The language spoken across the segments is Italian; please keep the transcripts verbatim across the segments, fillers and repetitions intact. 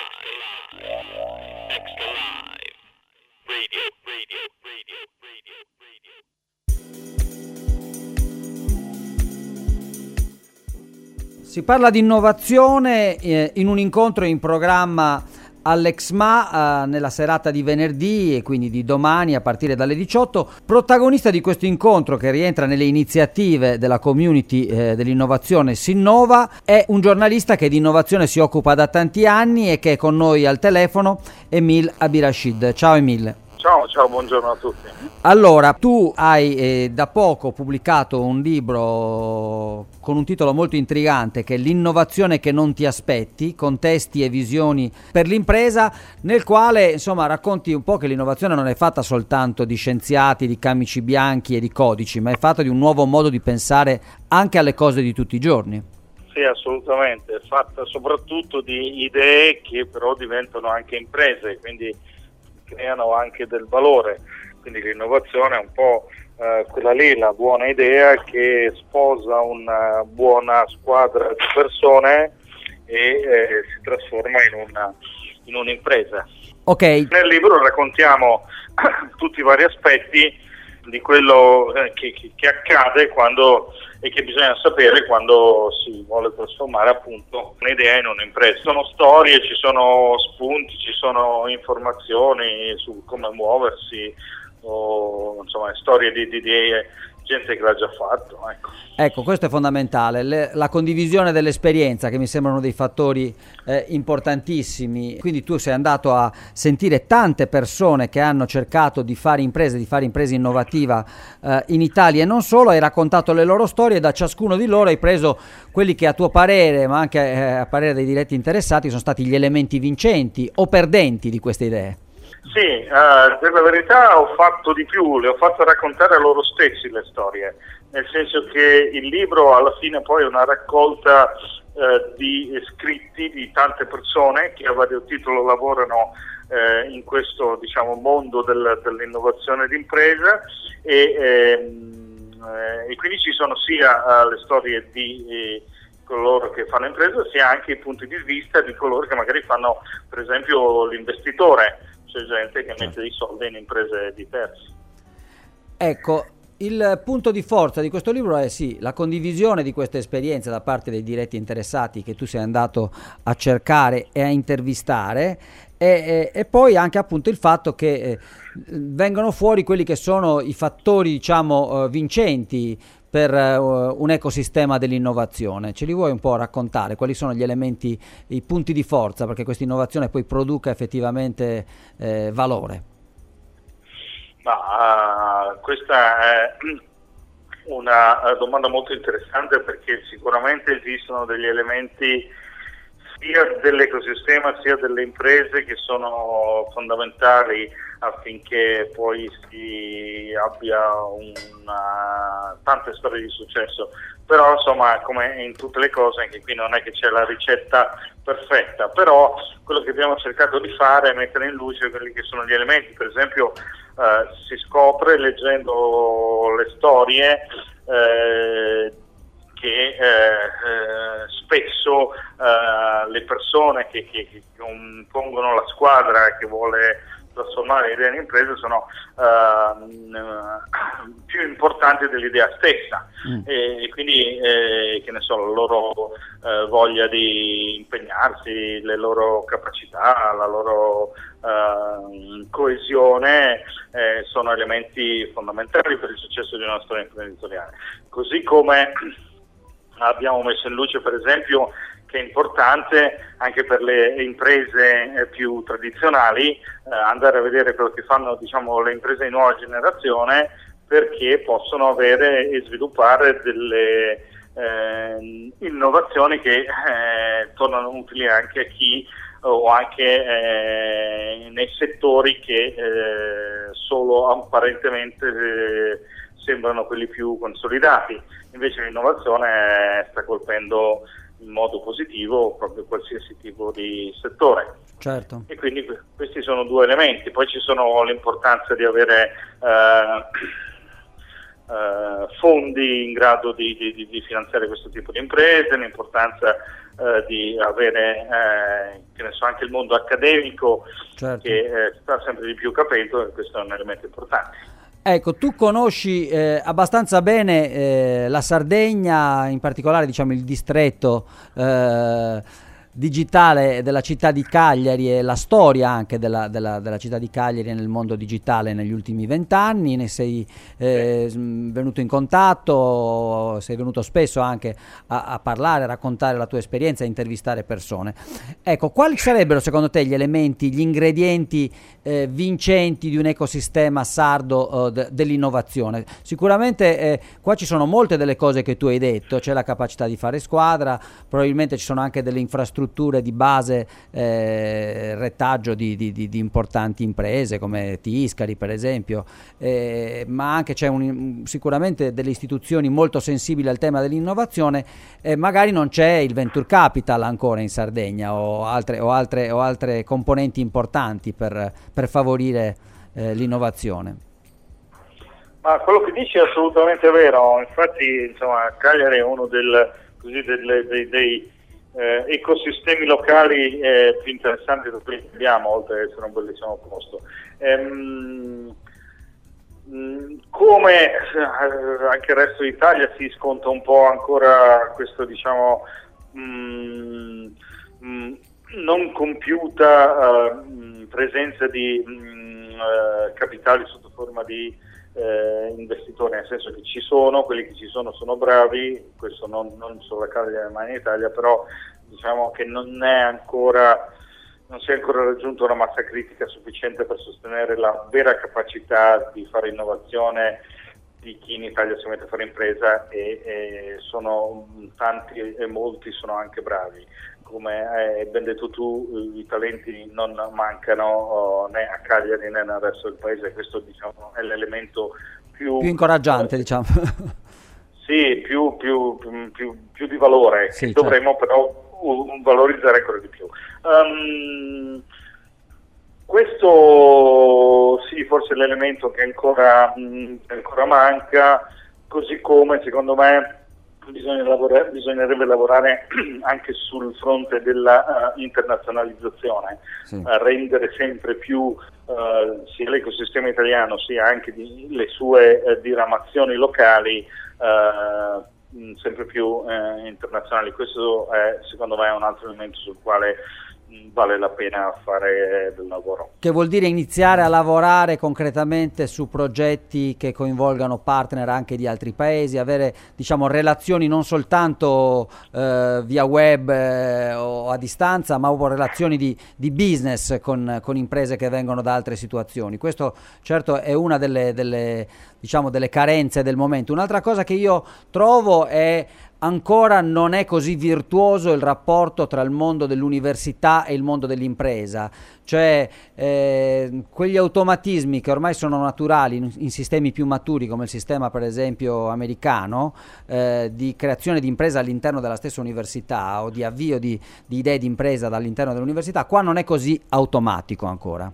Extra Live. Radio, radio, radio, radio, radio. Si parla di innovazione eh, in un incontro in programma all'Exma eh, nella serata di venerdì e quindi di domani a partire dalle diciotto. Protagonista di questo incontro, che rientra nelle iniziative della community eh, dell'innovazione Sinnova, è un giornalista che di innovazione si occupa da tanti anni e che è con noi al telefono, Emil Abirashid. Ciao Emil. Ciao, ciao, buongiorno a tutti. Allora, tu hai eh, da poco pubblicato un libro con un titolo molto intrigante che è L'innovazione che non ti aspetti, contesti e visioni per l'impresa, nel quale insomma racconti un po' che l'innovazione non è fatta soltanto di scienziati, di camici bianchi e di codici, ma è fatta di un nuovo modo di pensare anche alle cose di tutti i giorni. Sì, assolutamente, è fatta soprattutto di idee che però diventano anche imprese, quindi creano anche del valore, quindi l'innovazione è un po' eh, quella lì, la buona idea che sposa una buona squadra di persone e eh, si trasforma in, una, in un'impresa. Ok. Nel libro raccontiamo tutti i vari aspetti di quello eh, che, che, che accade quando e che bisogna sapere quando si vuole trasformare appunto un'idea in un'impresa. Ci sono storie, ci sono spunti, ci sono informazioni su come muoversi, o insomma storie di, di, di gente che l'ha già fatto. Ecco, ecco questo è fondamentale, Le, la condivisione dell'esperienza, che mi sembrano dei fattori eh, importantissimi. Quindi tu sei andato a sentire tante persone che hanno cercato di fare imprese, di fare impresa innovativa eh, in Italia e non solo, hai raccontato le loro storie e da ciascuno di loro hai preso quelli che a tuo parere, ma anche eh, a parere dei diretti interessati, sono stati gli elementi vincenti o perdenti di queste idee. Sì, eh, per la verità ho fatto di più, le ho fatto raccontare a loro stessi le storie, nel senso che il libro alla fine poi è una raccolta eh, di scritti di tante persone che a vario titolo lavorano eh, in questo diciamo mondo del, dell'innovazione d'impresa e, ehm, eh, e quindi ci sono sia uh, le storie di eh, coloro che fanno impresa sia anche i punti di vista di coloro che magari fanno per esempio l'investitore. C'è gente che mette dei soldi in imprese di terzi. Ecco, il punto di forza di questo libro è sì, la condivisione di queste esperienze da parte dei diretti interessati che tu sei andato a cercare e a intervistare e, e, e poi anche appunto il fatto che eh, vengono fuori quelli che sono i fattori diciamo uh, vincenti per uh, un ecosistema dell'innovazione. Ce li vuoi un po' raccontare? Quali sono gli elementi, i punti di forza perché questa innovazione poi produca effettivamente eh, valore? Ma, uh, questa è una domanda molto interessante perché sicuramente esistono degli elementi sia dell'ecosistema sia delle imprese che sono fondamentali affinché poi si abbia una, tante storie di successo, però insomma come in tutte le cose anche qui non è che c'è la ricetta perfetta, però quello che abbiamo cercato di fare è mettere in luce quelli che sono gli elementi, per esempio eh, si scopre leggendo le storie eh, che eh, eh, spesso eh, le persone che, che, che compongono la squadra che vuole trasformare l'idea in impresa sono uh, più importanti dell'idea stessa mm. e, e quindi eh, che ne so, la loro eh, voglia di impegnarsi, le loro capacità, la loro uh, coesione eh, sono elementi fondamentali per il successo di una storia imprenditoriale. Così come abbiamo messo in luce per esempio che è importante anche per le imprese eh, più tradizionali eh, andare a vedere quello che fanno diciamo le imprese di nuova generazione perché possono avere e sviluppare delle eh, innovazioni che eh, tornano utili anche a chi o anche eh, nei settori che eh, solo apparentemente eh, sembrano quelli più consolidati. Invece l'innovazione sta colpendo in modo positivo proprio qualsiasi tipo di settore. Certo. E quindi questi sono due elementi. Poi ci sono l'importanza di avere eh, eh, fondi in grado di, di, di finanziare questo tipo di imprese, l'importanza eh, di avere eh, che ne so, anche il mondo accademico, certo, che eh, sta sempre di più capendo, e questo è un elemento importante. Ecco, tu conosci eh, abbastanza bene eh, la Sardegna, in particolare diciamo il distretto eh, digitale della città di Cagliari e la storia anche della, della, della città di Cagliari nel mondo digitale negli ultimi vent'anni. Ne sei eh, venuto in contatto, sei venuto spesso anche a, a parlare, a raccontare la tua esperienza, a intervistare persone. Ecco, quali sarebbero secondo te gli elementi, gli ingredienti eh, vincenti di un ecosistema sardo eh, de, dell'innovazione? Sicuramente eh, qua ci sono molte delle cose che tu hai detto, c'è la capacità di fare squadra, probabilmente ci sono anche delle infrastrutture di base, eh, retaggio di, di, di, di importanti imprese come Tiscali per esempio, eh, ma anche c'è un, sicuramente delle istituzioni molto sensibili al tema dell'innovazione, e eh, magari non c'è il venture capital ancora in Sardegna o altre, o altre, o altre componenti importanti per, per favorire eh, l'innovazione. Ma quello che dici è assolutamente vero, infatti insomma Cagliari è uno del, così, delle, dei, dei Eh, ecosistemi locali eh, più interessanti da quelli che abbiamo, oltre ad essere un bellissimo posto. Ehm, mh, come eh, anche il resto d'Italia si sconta un po' ancora questo, diciamo, mh, mh, non compiuta uh, presenza di mh, uh, capitali sotto forma di Eh, investitori, nel senso che ci sono, quelli che ci sono sono bravi, questo non, non solo a Cagliari ma in Italia, però diciamo che non è ancora, non si è ancora raggiunta una massa critica sufficiente per sostenere la vera capacità di fare innovazione di chi in Italia si mette a fare impresa, e, e sono tanti e molti sono anche bravi. Come hai ben detto tu, i talenti non mancano oh, né a Cagliari né nel resto del paese, questo diciamo è l'elemento più, più incoraggiante, eh, diciamo. Sì, più, più, più, più di valore, sì, che certo, dovremmo però uh, valorizzare ancora di più. Um, questo sì, forse è l'elemento che ancora, mh, ancora manca, così come secondo me Bisogna lavorare, bisognerebbe lavorare anche sul fronte della uh, internazionalizzazione, sì, uh, rendere sempre più uh, sia l'ecosistema italiano sia anche di, le sue uh, diramazioni locali uh, sempre più uh, internazionali. Questo è secondo me un altro elemento sul quale vale la pena fare del lavoro. Che vuol dire iniziare a lavorare concretamente su progetti che coinvolgano partner anche di altri paesi, avere diciamo relazioni non soltanto eh, via web eh, o a distanza, ma relazioni di, di business con, con imprese che vengono da altre situazioni. Questo certo è una delle, delle, diciamo, delle carenze del momento. Un'altra cosa che io trovo è ancora non è così virtuoso il rapporto tra il mondo dell'università e il mondo dell'impresa, cioè eh, quegli automatismi che ormai sono naturali in, in sistemi più maturi come il sistema per esempio americano eh, di creazione di impresa all'interno della stessa università o di avvio di, di idee di impresa dall'interno dell'università, qua non è così automatico ancora.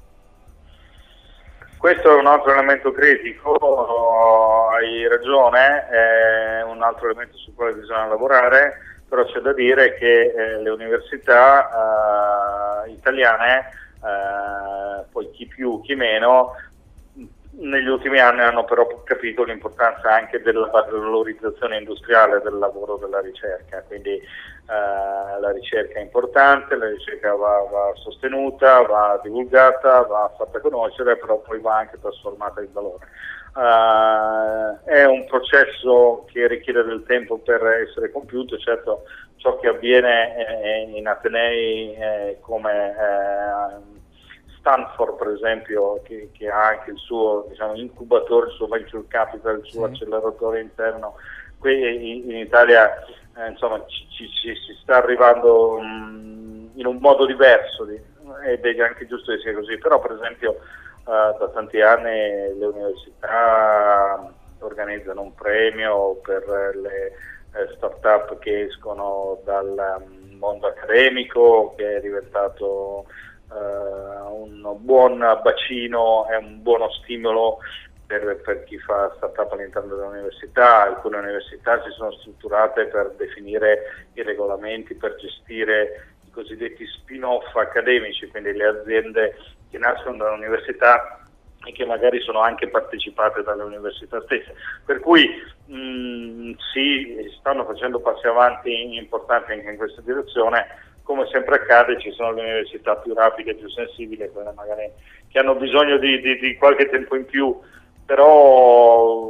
Questo è un altro elemento critico, oh, hai ragione, è un altro elemento sul quale bisogna lavorare, però c'è da dire che eh, le università eh, italiane, eh, poi chi più chi meno, negli ultimi anni hanno però capito l'importanza anche della valorizzazione industriale del lavoro della ricerca, quindi eh, la ricerca è importante, la ricerca va, va sostenuta, va divulgata, va fatta conoscere, però poi va anche trasformata in valore. Uh, è un processo che richiede del tempo per essere compiuto, certo ciò che avviene eh, in atenei eh, come eh, Stanford per esempio, che, che ha anche il suo diciamo, incubatore, il suo venture capital, il suo sì. acceleratore interno. Qui in, in Italia eh, insomma ci, ci, ci si sta arrivando mh, in un modo diverso di, ed è anche giusto che sia così, però per esempio uh, da tanti anni le università organizzano un premio per le eh, start-up che escono dal um, mondo accademico, che è diventato Uh, un buon bacino e un buono stimolo per, per chi fa startup all'interno dell'università. Alcune università si sono strutturate per definire i regolamenti, per gestire i cosiddetti spin-off accademici, quindi le aziende che nascono dall'università e che magari sono anche partecipate dalle università stesse, per cui mh, si stanno facendo passi avanti importanti anche in questa direzione. Come sempre accade, ci sono le università più rapide, più sensibili, quelle magari che hanno bisogno di, di, di qualche tempo in più, però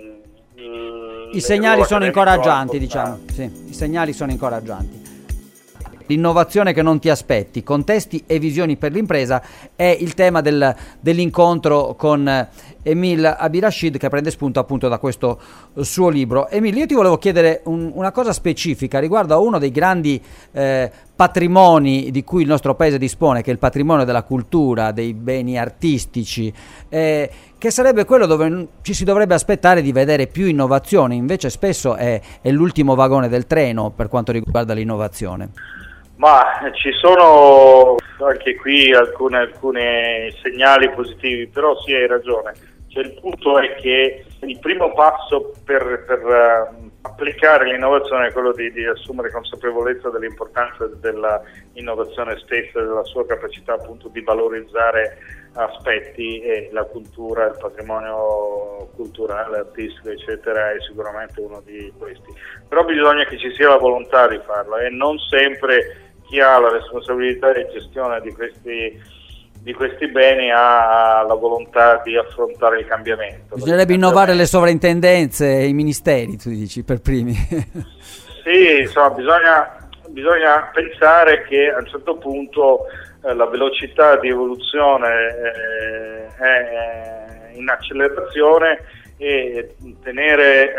mh, i segnali sono incoraggianti, diciamo, sì, i segnali sono incoraggianti. L'innovazione che non ti aspetti, contesti e visioni per l'impresa, è il tema del, dell'incontro con Emil Abirashid, che prende spunto appunto da questo suo libro. Emil, io ti volevo chiedere un, una cosa specifica riguardo a uno dei grandi eh, patrimoni di cui il nostro paese dispone, che è il patrimonio della cultura, dei beni artistici, eh, che sarebbe quello dove ci si dovrebbe aspettare di vedere più innovazione, invece spesso è, è l'ultimo vagone del treno per quanto riguarda l'innovazione. Ma ci sono anche qui alcune, alcuni segnali positivi, però sì, hai ragione. Cioè, il punto è che il primo passo per, per uh, applicare l'innovazione è quello di, di assumere consapevolezza dell'importanza dell'innovazione stessa, della sua capacità appunto di valorizzare aspetti, e la cultura, il patrimonio culturale, artistico, eccetera, è sicuramente uno di questi. Però bisogna che ci sia la volontà di farlo, e non sempre chi ha la responsabilità di gestione di questi, di questi beni ha la volontà di affrontare il cambiamento. Bisognerebbe innovare le sovrintendenze e i ministeri, tu dici, per primi. Sì, insomma, bisogna, bisogna pensare che a un certo punto eh, la velocità di evoluzione eh, è in accelerazione, e tenere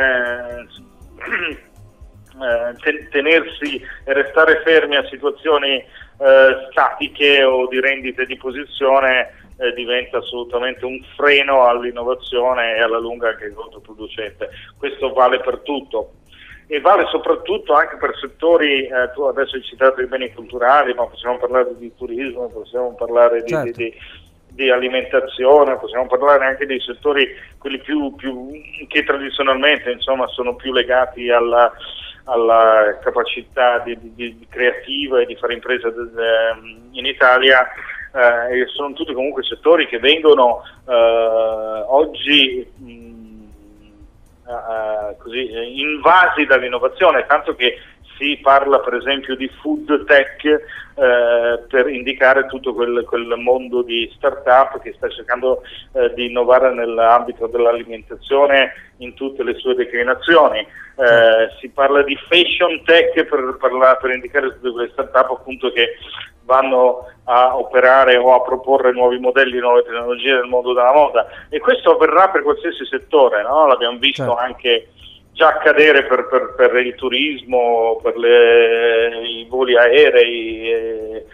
eh, eh, tenersi e restare fermi a situazioni eh, statiche o di rendite di posizione eh, diventa assolutamente un freno all'innovazione, e alla lunga anche controproducente. Questo vale per tutto, e vale soprattutto anche per settori, eh, tu adesso hai citato i beni culturali, ma possiamo parlare di turismo, possiamo parlare di, certo. di, di, di alimentazione, possiamo parlare anche dei settori quelli più, più che tradizionalmente, insomma, sono più legati alla alla capacità di, di, di creativa e di fare impresa de, de, in Italia, eh, e sono tutti comunque settori che vengono eh, oggi mh, uh, così, invasi dall'innovazione, tanto che si parla per esempio di food tech eh, per indicare tutto quel, quel mondo di start-up che sta cercando eh, di innovare nell'ambito dell'alimentazione in tutte le sue declinazioni. Eh, si parla di fashion tech per, per, per indicare tutte quelle start-up appunto che vanno a operare o a proporre nuovi modelli, nuove tecnologie nel mondo della moda, e questo avverrà per qualsiasi settore, no? L'abbiamo visto certo. anche già accadere per, per, per il turismo, per le, i voli aerei, e,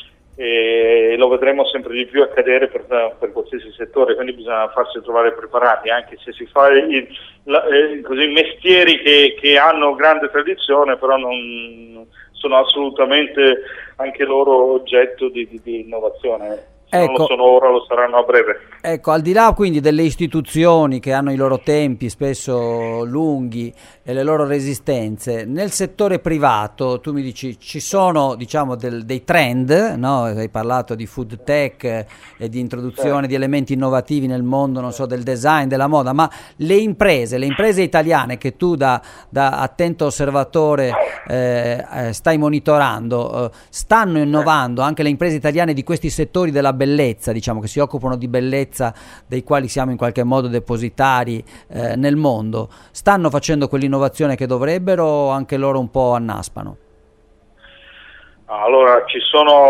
e lo vedremo sempre di più accadere per, per qualsiasi settore, quindi bisogna farsi trovare preparati, anche se si fa il, la, eh, così, mestieri che, che hanno grande tradizione, però non sono assolutamente anche loro oggetto di, di, di innovazione. Se ecco, non lo sono ora, lo saranno a breve. Ecco, al di là quindi delle istituzioni che hanno i loro tempi spesso lunghi e le loro resistenze, nel settore privato tu mi dici ci sono, diciamo, del, dei trend, no? Hai parlato di food tech e di introduzione sì. di elementi innovativi nel mondo, non so, del design, della moda, ma le imprese, le imprese italiane che tu da, da attento osservatore eh, stai monitorando, eh, stanno innovando, anche le imprese italiane di questi settori della bellezza, diciamo, che si occupano di bellezza, dei quali siamo in qualche modo depositari eh, nel mondo, stanno facendo quell'innovazione che dovrebbero, o anche loro un po' annaspano? Allora, ci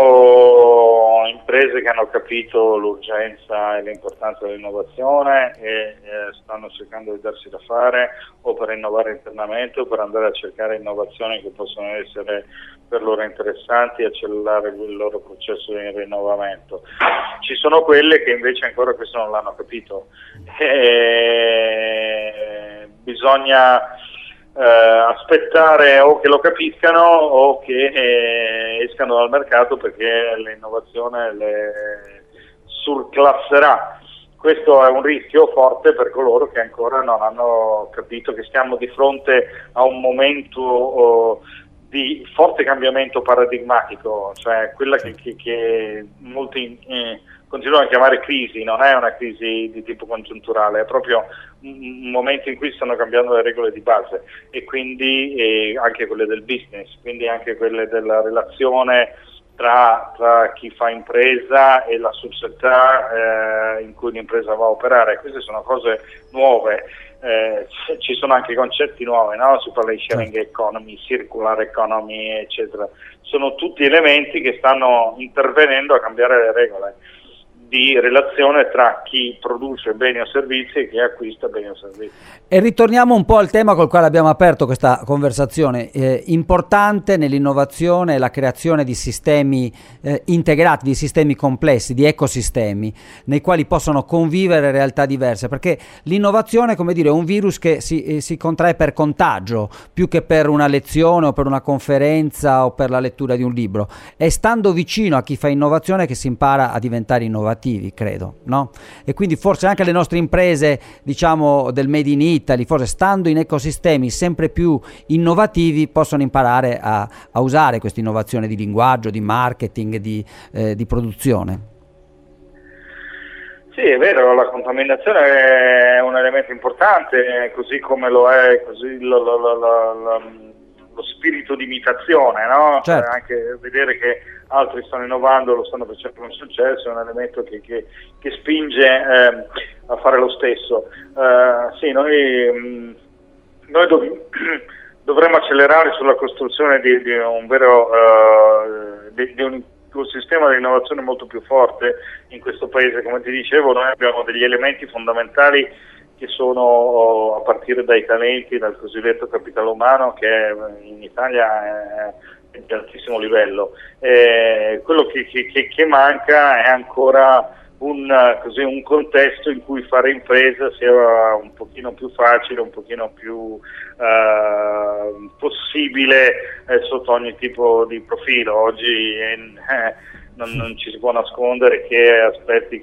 sono imprese che hanno capito l'urgenza e l'importanza dell'innovazione e eh, stanno cercando di darsi da fare, o per innovare internamente o per andare a cercare innovazioni che possono essere per loro interessanti e accelerare il loro processo di rinnovamento. Ci sono quelle che invece ancora questo non l'hanno capito. E bisogna eh, aspettare o che lo capiscano o che eh, escano dal mercato, perché l'innovazione le surclasserà. questo è un rischio forte per coloro che ancora non hanno capito che stiamo di fronte a un momento oh, di forte cambiamento paradigmatico, cioè quella che, che, che molti eh, continuano a chiamare crisi, non è una crisi di tipo congiunturale, è proprio un momento in cui stanno cambiando le regole di base e quindi eh, anche quelle del business, quindi anche quelle della relazione tra, tra chi fa impresa e la società eh, in cui l'impresa va a operare. Queste sono cose nuove, eh, ci sono anche concetti nuovi, no? Si parla di sharing economy, circular economy, eccetera. Sono tutti elementi che stanno intervenendo a cambiare le regole di relazione tra chi produce beni o servizi e chi acquista beni o servizi. E ritorniamo un po' al tema col quale abbiamo aperto questa conversazione. Eh, importante nell'innovazione è la creazione di sistemi eh, integrati, di sistemi complessi, di ecosistemi nei quali possono convivere realtà diverse, perché l'innovazione, come dire, è un virus che si, eh, si contrae per contagio più che per una lezione o per una conferenza o per la lettura di un libro. È stando vicino a chi fa innovazione che si impara a diventare innovativi, credo, no? E quindi forse anche le nostre imprese, diciamo, del Made in Italy, forse stando in ecosistemi sempre più innovativi, possono imparare a, a usare questa innovazione di linguaggio, di marketing, di, eh, di produzione. Sì, è vero, la contaminazione è un elemento importante, così come lo è così lo, lo, lo, lo, lo spirito di imitazione, no? Certo. Cioè anche vedere che altri stanno innovando, lo stanno facendo con successo, è un elemento che, che, che spinge eh, a fare lo stesso. Uh, sì, noi, mh, noi dov- dovremmo accelerare sulla costruzione di, di un vero uh, di, di un ecosistema di innovazione molto più forte in questo paese. Come ti dicevo, noi abbiamo degli elementi fondamentali che sono a partire dai talenti, dal cosiddetto capitale umano, che in Italia è di altissimo livello. Eh, quello che, che, che manca è ancora un, così, un contesto in cui fare impresa sia un pochino più facile, un pochino più eh, possibile eh, sotto ogni tipo di profilo. Oggi eh, non, non ci si può nascondere che aspetti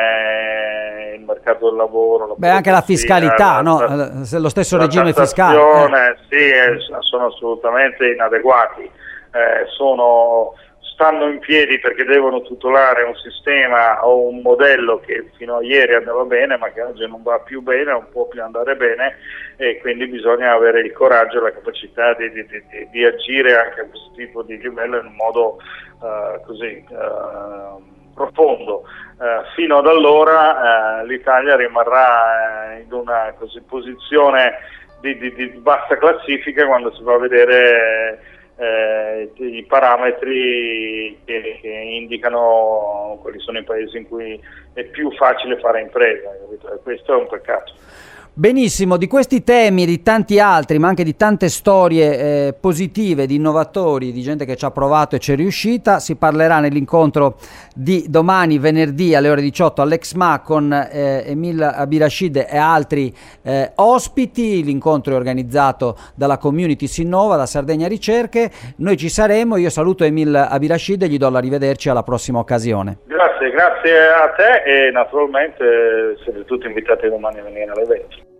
come il mercato del lavoro, la Beh, anche la fiscalità, la, no? la, lo stesso la regime fiscale. Eh. Sì, eh, sono assolutamente inadeguati. Eh, sono, stanno in piedi perché devono tutelare un sistema o un modello che fino a ieri andava bene ma che oggi non va più bene, non può più andare bene, e quindi bisogna avere il coraggio e la capacità di, di, di, di agire anche a questo tipo di livello in un modo uh, così uh, profondo. Uh, fino ad allora uh, l'Italia rimarrà uh, in una così, posizione di, di, di bassa classifica quando si va a vedere Eh, i parametri che, che indicano quali sono i paesi in cui è più facile fare impresa, capito? E questo è un peccato. Benissimo, di questi temi e di tanti altri, ma anche di tante storie eh, positive di innovatori, di gente che ci ha provato e ci è riuscita, si parlerà nell'incontro di domani venerdì alle ore diciotto all'Exma con eh, Emil Abirashid e altri eh, ospiti. L'incontro è organizzato dalla Community Sinnova, da Sardegna Ricerche. Noi ci saremo, io saluto Emil Abirashid e gli do l'arrivederci alla prossima occasione. Grazie, grazie a te e naturalmente siete tutti invitati domani a venire all'evento.